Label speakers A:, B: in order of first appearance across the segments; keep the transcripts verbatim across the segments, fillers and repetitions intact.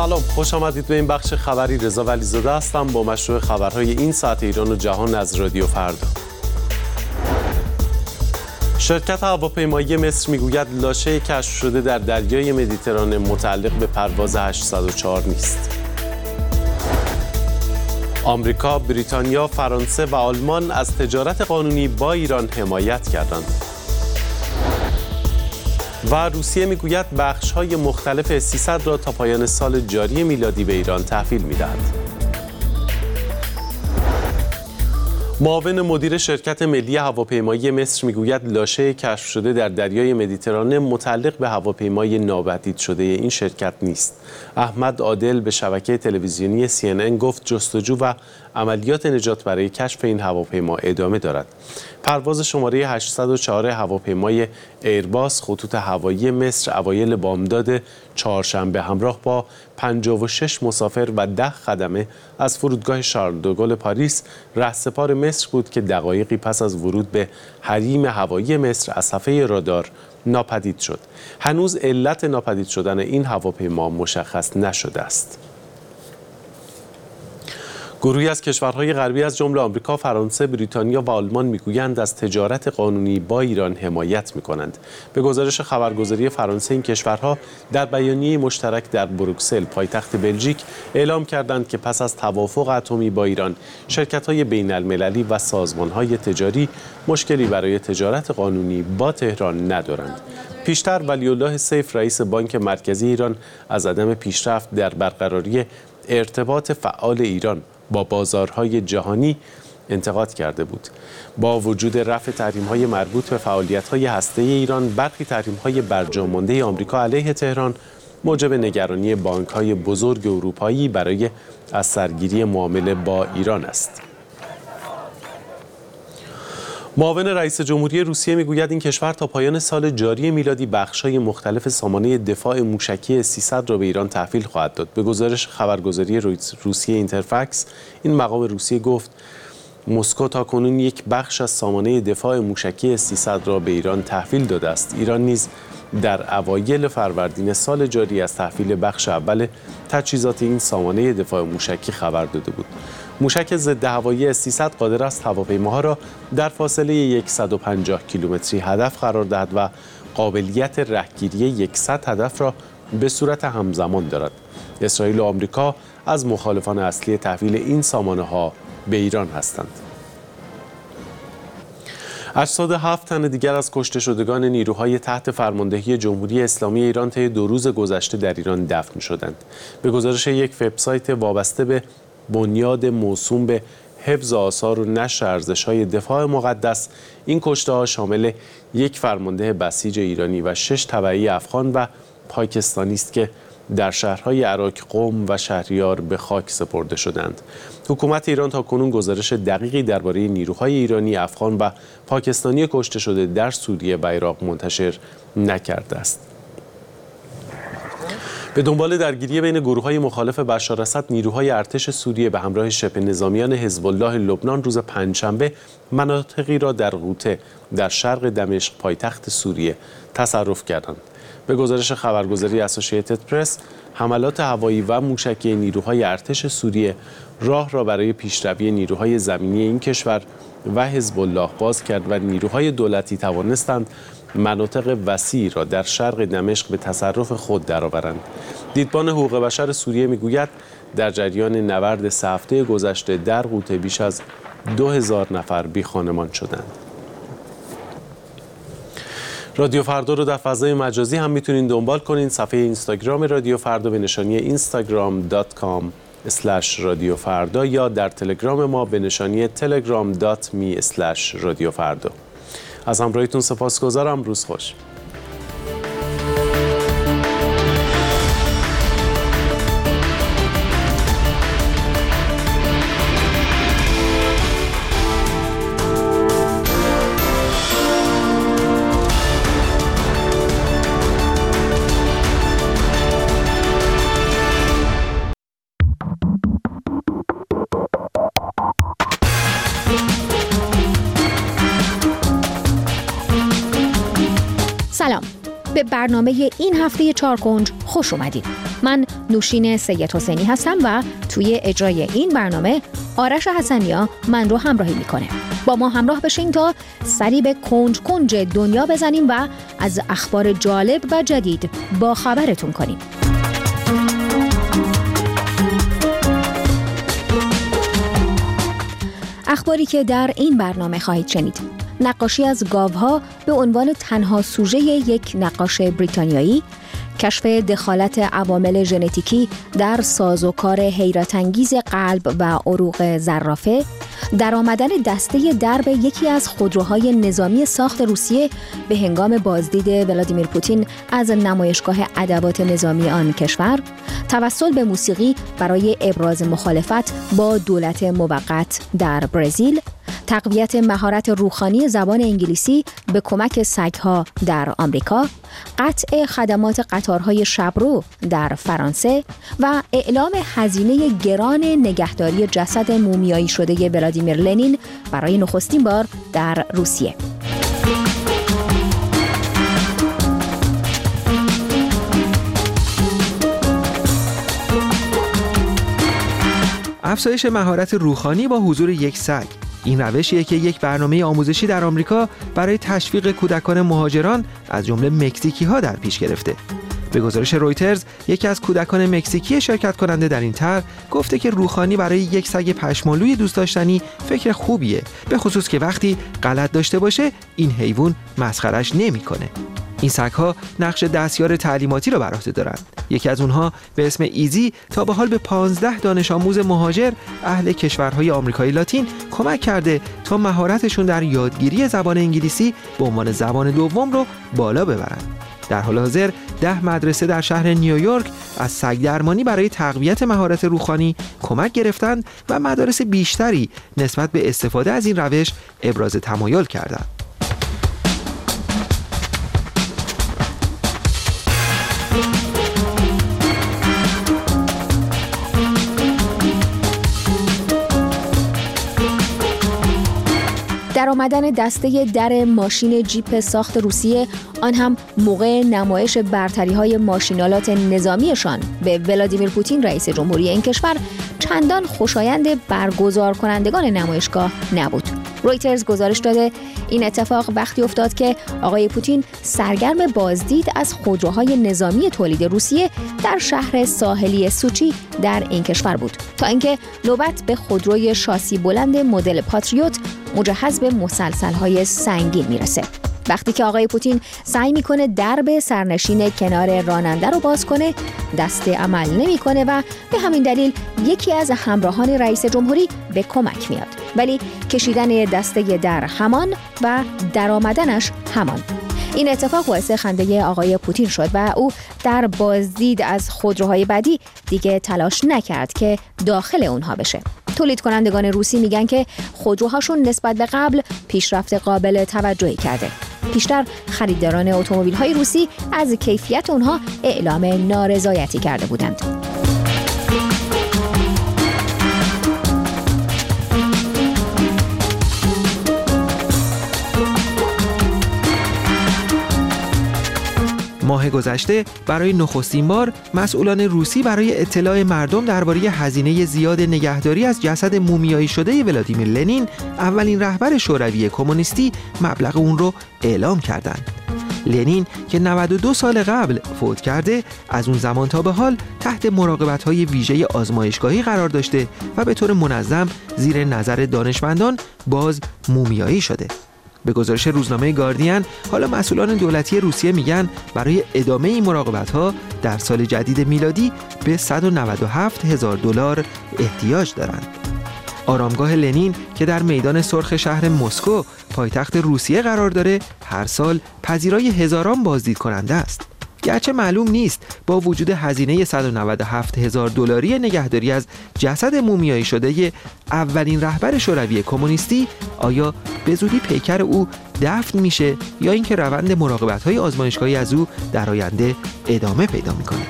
A: سلام، خوش آمدید به این بخش خبری. رضا ولیزاده هستم با مشروع خبرهای این ساعت ایران و جهان از رادیو فردا. شرکت هواپیمایی مصر میگوید لاشه کشف شده در دریای مدیترانه متعلق به پرواز هشتصد و چهار نیست. آمریکا، بریتانیا، فرانسه و آلمان از تجارت قانونی با ایران حمایت کردند. و روسیه میگوید بخش‌های مختلف اس سیصد را تا پایان سال جاری میلادی به ایران تحویل می‌دهد. معاون مدیر شرکت ملی هواپیمایی مصر میگوید لاشه کشف شده در دریای مدیترانه متعلق به هواپیمای ناپدید شده این شرکت نیست. احمد عادل به شبکه تلویزیونی سی ان ان گفت جستجو و عملیات نجات برای کشف این هواپیما ادامه دارد. پرواز شماره هشتصد و چهار هواپیمای ایرباس خطوط هوایی مصر اوایل بامداد چهارشنبه همراه با پنجاه و شش مسافر و ده خدمه از فرودگاه شارل دوگل پاریس رهسپار مصر بود که دقایقی پس از ورود به حریم هوایی مصر از صفحه رادار ناپدید شد. هنوز علت ناپدید شدن این هواپیما مشخص نشده است. گروهی از کشورهای غربی از جمله آمریکا، فرانسه، بریتانیا و آلمان میگویند از تجارت قانونی با ایران حمایت میکنند. به گزارش خبرگزاری فرانسه این کشورها در بیانیه مشترک در بروکسل پایتخت بلژیک اعلام کردند که پس از توافق اتمی با ایران شرکت‌های بین‌المللی و سازمان‌های تجاری مشکلی برای تجارت قانونی با تهران ندارند. پیشتر ولی‌الله سیف رئیس بانک مرکزی ایران از عدم پیشرفت در برقراری ارتباط فعال ایران با بازارهای جهانی انتقاد کرده بود. با وجود رفع تحریم‌های مربوط به فعالیت‌های هسته‌ای ایران، برخی تحریم‌های برجامانده آمریکا علیه تهران موجب نگرانی بانک‌های بزرگ اروپایی برای از سرگیری معامله با ایران است. معاون رئیس جمهوری روسیه میگوید این کشور تا پایان سال جاری میلادی بخش‌های مختلف سامانه دفاع موشکی اس سیصد را به ایران تحویل خواهد داد. به گزارش خبرگزاری روسیه اینترفکس، این مقام روسیه گفت مسکو تاکنون یک بخش از سامانه دفاع موشکی اس سیصد را به ایران تحویل داده است. ایران نیز در اوایل فروردین سال جاری از تحویل بخش اول تجهیزات این سامانه دفاع موشکی خبر داده بود. موشک ضد هوایی اس سیصد قادر است هواپیماها را در فاصله صد و پنجاه کیلومتری هدف قرار دهد و قابلیت رهگیری صد هدف را به صورت همزمان دارد. اسرائیل و آمریکا از مخالفان اصلی تحویل این سامانه‌ها به ایران هستند. اجساد هفت تن دیگر از کشته شدگان نیروهای تحت فرماندهی جمهوری اسلامی ایران طی دو روز گذشته در ایران دفن شدند. به گزارش یک وبسایت وابسته به بنیاد موسوم به حفظ آثار و نشر ارزش‌های دفاع مقدس، این کشته‌ها شامل یک فرمانده بسیج ایرانی و شش تبعی افغان و پاکستانی است که در شهرهای عراق، قم و شهریار به خاک سپرده شدند. حکومت ایران تاکنون گزارش دقیقی درباره نیروهای ایرانی، افغان و پاکستانی کشته شده در سوریه و عراق منتشر نکرده است. به دنبال درگیری بین گروه‌های مخالف بشار اسد، نیروهای ارتش سوریه به همراه شبه نظامیان حزب الله لبنان روز پنجشنبه مناطقی را در غوطه در شرق دمشق پایتخت سوریه تصرف کردند. به گزارش خبرگزاری اسوسییتد پرس، حملات هوایی و موشکی نیروهای ارتش سوریه راه را برای پیشروی نیروهای زمینی این کشور و حزب الله باز کرد و نیروهای دولتی توانستند مناطق وسیعی را در شرق دمشق به تصرف خود درآورند. دیدبان حقوق بشر سوریه میگوید در جریان نبرد سه هفته گذشته در غوطه بیش از دو هزار نفر بی خانمان شدند. رادیو فردا رو در فضای مجازی هم میتونین دنبال کنین. صفحه اینستاگرام رادیو فردا به نشانی اینستاگرام دات کام اسلش رادیو فردا یا در تلگرام ما به نشانی تلگرام دات می اسلش رادیو فردا. از همراهیتون سپاسگزارم. روز خوش.
B: به برنامه این هفته چارکنج خوش اومدید. من نوشین سید حسینی هستم و توی اجرای این برنامه آرش حسنیا من رو همراهی میکنه. با ما همراه بشین تا سری به کنج کنج دنیا بزنیم و از اخبار جالب و جدید با خبرتون کنیم. اخباری که در این برنامه خواهید شنید: نقاشی از گاوها به عنوان تنها سوژه یک نقاش بریتانیایی، کشف دخالت عوامل ژنتیکی در سازوکار حیرت انگیز قلب و عروق زرافه، درآمدن دسته درب یکی از خودروهای نظامی ساخت روسیه به هنگام بازدید ولادیمیر پوتین از نمایشگاه ادوات نظامی آن کشور، توسل به موسیقی برای ابراز مخالفت با دولت موقت در برزیل، تقویت مهارت روحانی زبان انگلیسی به کمک سگ‌ها در آمریکا، قطع خدمات قطارهای شبرو در فرانسه و اعلام هزینه گران نگهداری جسد مومیایی شده ولادیمیر لنین برای نخستین بار در روسیه.
C: افزایش مهارت روحانی با حضور یک سگ. این روشیه که یک برنامه آموزشی در آمریکا برای تشویق کودکان مهاجران از جمله مکزیکی ها در پیش گرفته. به گزارش رویترز، یکی از کودکان مکزیکی شرکت کننده در این طرح گفته که روحانی برای یک سگ پشمالوی دوست داشتنی فکر خوبیه، به خصوص که وقتی غلط داشته باشه این حیوان مسخرش نمیکنه. این سگ‌ها نقش دستیار تعلیماتی را بر عهده دارند. یکی از اونها به اسم ایزی تا به حال به پانزده دانش آموز مهاجر اهل کشورهای آمریکای لاتین کمک کرده تا مهارتشون در یادگیری زبان انگلیسی به عنوان زبان دوم رو بالا ببرند. در حال حاضر ده مدرسه در شهر نیویورک از سگ درمانی برای تقویت مهارت روحانی کمک گرفتند و مدارس بیشتری نسبت به استفاده از این روش ابراز تمایل کردند.
B: در آمدن دسته در ماشین جیپ ساخت روسیه، آن هم موقع نمایش برتری‌های ماشینالات نظامیشان به ولادیمیر پوتین رئیس جمهوری این کشور، چندان خوشایند برگزار کنندگان نمایشگاه نبود. رویترز گزارش داده این اتفاق وقتی افتاد که آقای پوتین سرگرم بازدید از خودروهای نظامی تولید روسیه در شهر ساحلی سوچی در این کشور بود، تا اینکه نوبت به خودروی شاسی بلند مدل پاتریوت مجهز به مسلسل‌های سنگین میرسه. وقتی که آقای پوتین سعی میکنه درب سرنشین کنار راننده رو باز کنه، دسته عمل نمیکنه و به همین دلیل یکی از همراهان رئیس جمهوری به کمک میاد. ولی کشیدن دسته در همان و درآمدنش همان. این اتفاق باعث خنده آقای پوتین شد و او در بازدید از خودروهای بعدی دیگه تلاش نکرد که داخل اونها بشه. تولید کنندگان روسی میگن که خودروهاشون نسبت به قبل پیشرفت قابل توجهی کرده. پیشتر خریداران اتومبیل‌های روسی از کیفیت اونها اعلام نارضایتی کرده بودند.
C: ماه گذشته برای نخستین بار مسئولان روسی برای اطلاع مردم درباره هزینه زیاد نگهداری از جسد مومیایی شده ولادیمیر لنین، اولین رهبر شوروی کمونیستی، مبلغ اون رو اعلام کردند. لنین که نود و دو سال قبل فوت کرده، از اون زمان تا به حال تحت مراقبت‌های ویژه آزمایشگاهی قرار داشته و به طور منظم زیر نظر دانشمندان باز مومیایی شده. به گزارش روزنامه گاردین، حالا مسئولان دولتی روسیه میگن برای ادامه این مراقبت‌ها در سال جدید میلادی به صد و نود و هفت هزار دلار احتیاج دارند. آرامگاه لنین که در میدان سرخ شهر مسکو پایتخت روسیه قرار داره، هر سال پذیرای هزاران بازدید کننده است. گرچه معلوم نیست با وجود هزینه صد و نود و هفت هزار دلاری نگهداری از جسد مومیایی شده اولین رهبر شوروی کمونیستی، آیا به زودی پیکر او دفن میشه یا اینکه روند مراقبت‌های آزمایشگاهی از او در آینده ادامه پیدا میکنه.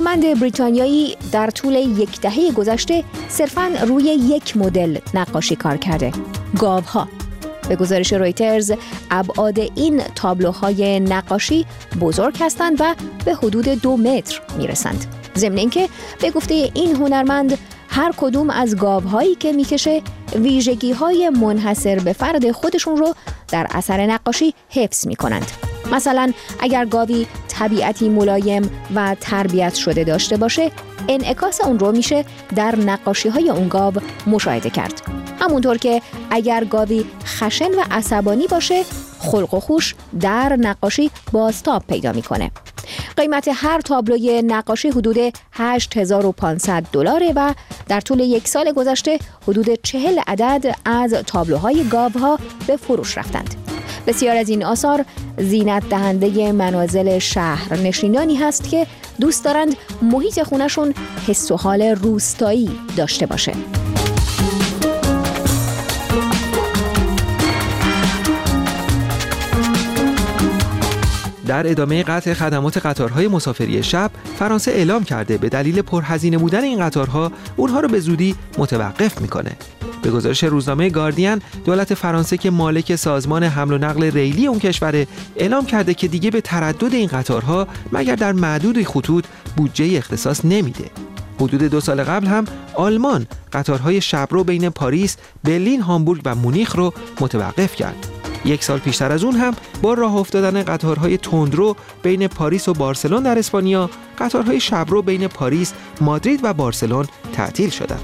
B: دانشمند بریتانیایی در طول یک دهه گذشته صرفاً روی یک مدل نقاشی کار کرده: گاوها. به گزارش رویترز، ابعاد این تابلوهای نقاشی بزرگ هستند و به حدود دو متر میرسند. ضمن اینکه به گفته این هنرمند هر کدوم از گاوهایی که میکشه ویژگی‌های منحصر به فرد خودشون رو در اثر نقاشی حفظ میکنند. مثلا اگر گاوی طبیعتی ملایم و تربیت شده داشته باشه، انعکاس اون رو میشه در نقاشی‌های اون گاو مشاهده کرد. همونطور که اگر گاوی خشن و عصبانی باشه، خلق و خوش در نقاشی بازتاب پیدا میکنه. قیمت هر تابلوی نقاشی حدود هشت هزار و پانصد دلاره و در طول یک سال گذشته حدود چهل عدد از تابلوهای گاوها به فروش رفتند. بسیار از این آثار زینت دهنده منازل شهر نشینانی هست که دوست دارند محیط خونشون حس و حال روستایی داشته باشه.
C: در ادامه قطع خدمات قطارهای مسافری شب، فرانسه اعلام کرده به دلیل پرهزینه بودن این قطارها اونها رو به زودی متوقف میکنه. به گزارش روزنامه گاردین، دولت فرانسه که مالک سازمان حمل و نقل ریلی اون کشور اعلام کرده که دیگه به تردد این قطارها مگر در معدود خطوط بودجه اختصاص نمیده. حدود دو سال قبل هم آلمان قطارهای شبرو بین پاریس، برلین، هامبورگ و مونیخ رو متوقف کرد. یک سال پیشتر از اون هم با راه افتادن قطارهای تندرو بین پاریس و بارسلون در اسپانیا، قطارهای شبرو بین پاریس، مادرید و بارسلون تعطیل شدند.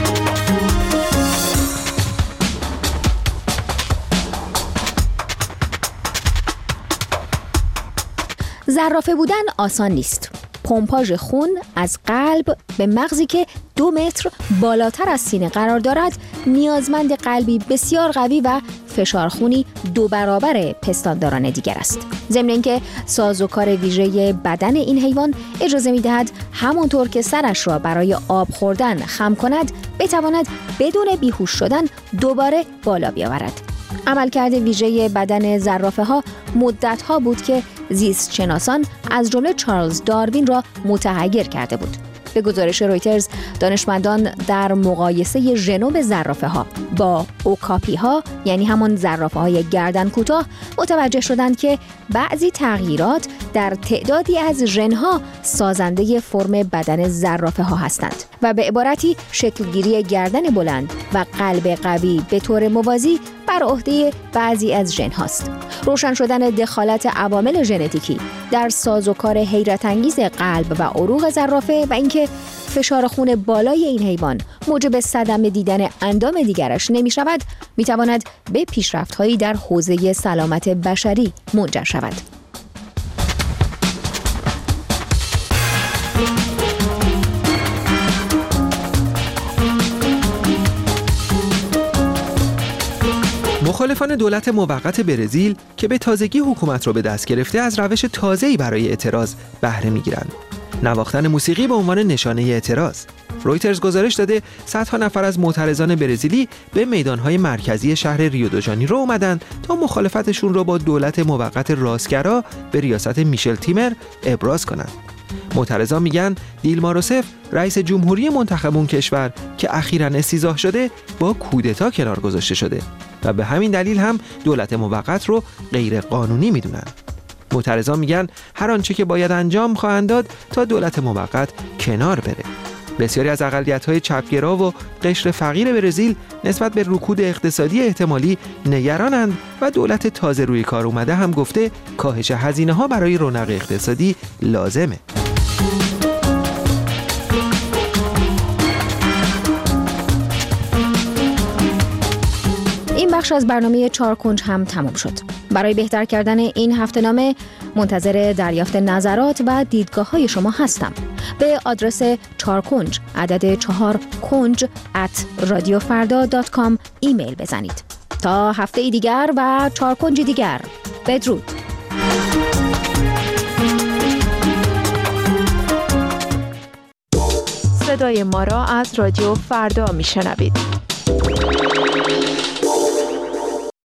B: زرافه بودن آسان نیست. پمپاژ خون از قلب به مغزی که دو متر بالاتر از سینه قرار دارد نیازمند قلبی بسیار قوی و فشار خونی دو برابر پستانداران دیگر است. ضمن اینکه سازوکار ویژه بدن این حیوان اجازه می‌دهد همانطور که سرش را برای آب خوردن خم کند، بتواند بدون بیهوش شدن دوباره بالا بیاورد. عملکرد ویژه بدن زرافه ها مدت ها بود که زیست شناسان از جمله چارلز داروین را متحیر کرده بود. به گزارش رویترز، دانشمندان در مقایسه ژنوم زرافه ها با اوکاپی ها، یعنی همان زرافه های گردن کوتاه، متوجه شدند که بعضی تغییرات در تعدادی از ژن ها سازنده فرم بدن زرافه ها هستند و به عبارتی شکلگیری گردن بلند و قلب قوی به طور موازی بر عهده بعضی از ژن هاست. روشن شدن دخالت عوامل ژنتیکی در سازوکار حیرت انگیز قلب و عروق زرافه و اینکه فشار خون بالای این حیوان موجب صدمه دیدن اندام دیگرش نمی شود، می تواند به پیشرفت‌هایی در حوزه سلامت بشری منجر شود.
C: مخالفان دولت موقت برزیل که به تازگی حکومت را به دست گرفته از روش تازه‌ای برای اعتراض بهره می‌گیرند. نواختن موسیقی به عنوان نشانه اعتراض. رویترز گزارش داده صدها نفر از معترضان برزیلی به میدان‌های مرکزی شهر ریو دو ژانیرو اومدند تا مخالفتشون را با دولت موقت راستگرا به ریاست میشل تیمر ابراز کنند. معترضان میگن دیلما روسف، رئیس جمهوری منتخب اون کشور که اخیراً استیضاح شده، با کودتا کنار گذاشته شده و به همین دلیل هم دولت موقت رو غیر قانونی میدونن. معترضان میگن هر آنچه که باید انجام خواهند داد تا دولت موقت کنار بره. بسیاری از اقلیت‌های چپگرا و قشر فقیر برزیل نسبت به رکود اقتصادی احتمالی نگرانند و دولت تازه روی کار اومده هم گفته کاهش هزینه‌ها برای رونق اقتصادی لازمه.
B: این بخش از برنامه چهار کنج هم تمام شد. برای بهتر کردن این هفته‌نامه منتظر دریافت نظرات و دیدگاه‌های شما هستم. به آدرس چهار کنج عدد چهار کنج ات رادیو فردا دات کام ایمیل بزنید. تا هفته دیگر و چهار کنج دیگر، بدرود.
D: صدای ما را از رادیو فردا میشنوید.